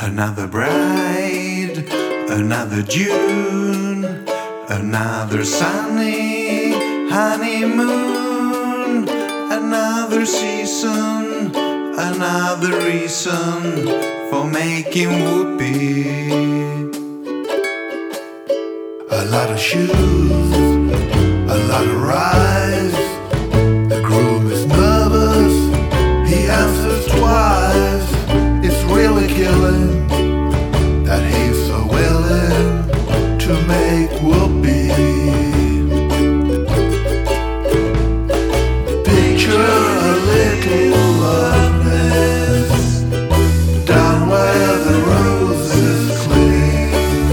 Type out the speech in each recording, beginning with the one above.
Another bride, another June, another sunny honeymoon, another season, another reason for making whoopee. A lot of shoes, a lot of rides. The groom is nervous, he answers twice. It's really killing that he's so willing to make whoopee. Picture a little loveliness down where the roses cling.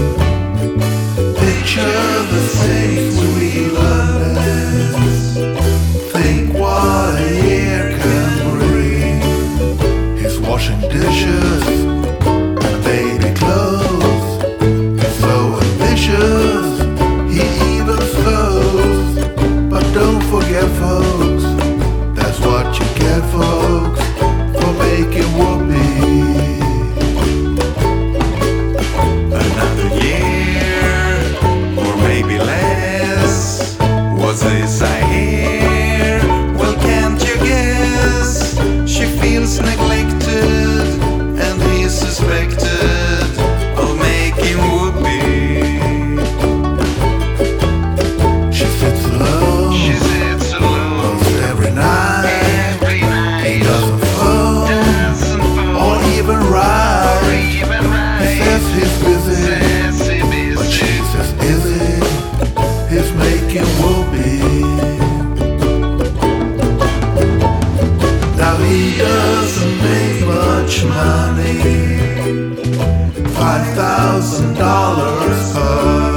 Picture the same sweet loveliness. Think what a year can bring. He's washing dishes and baby clothes. He's so ambitious, he even slows. But don't forget, folks, that's what you get, folks, for making whoopee. Another year, or maybe less. What's this I hear? Well, can't you guess? She feels neglected, and he's suspected of making whoopee. She sits alone, almost every night. He doesn't phone, or even write. He says he's busy, but she says, is he? He's making whoopee. Now he doesn't make much money, $5,000 per.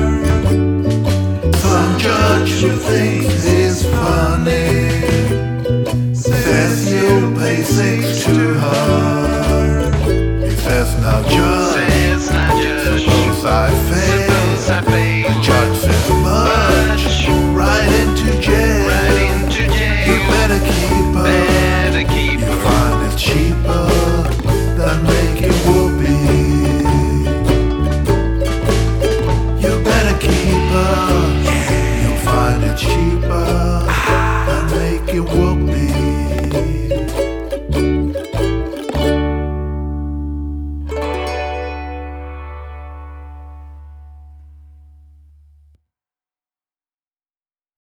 Some judge who thinks he's funny says he'll pay 6 to her. He says, now judge, suppose I fail. The judge says, much, right into jail. You better keep her. You find it cheaper than making whoopee. You better keep her. You'll find it cheaper than making whoopee.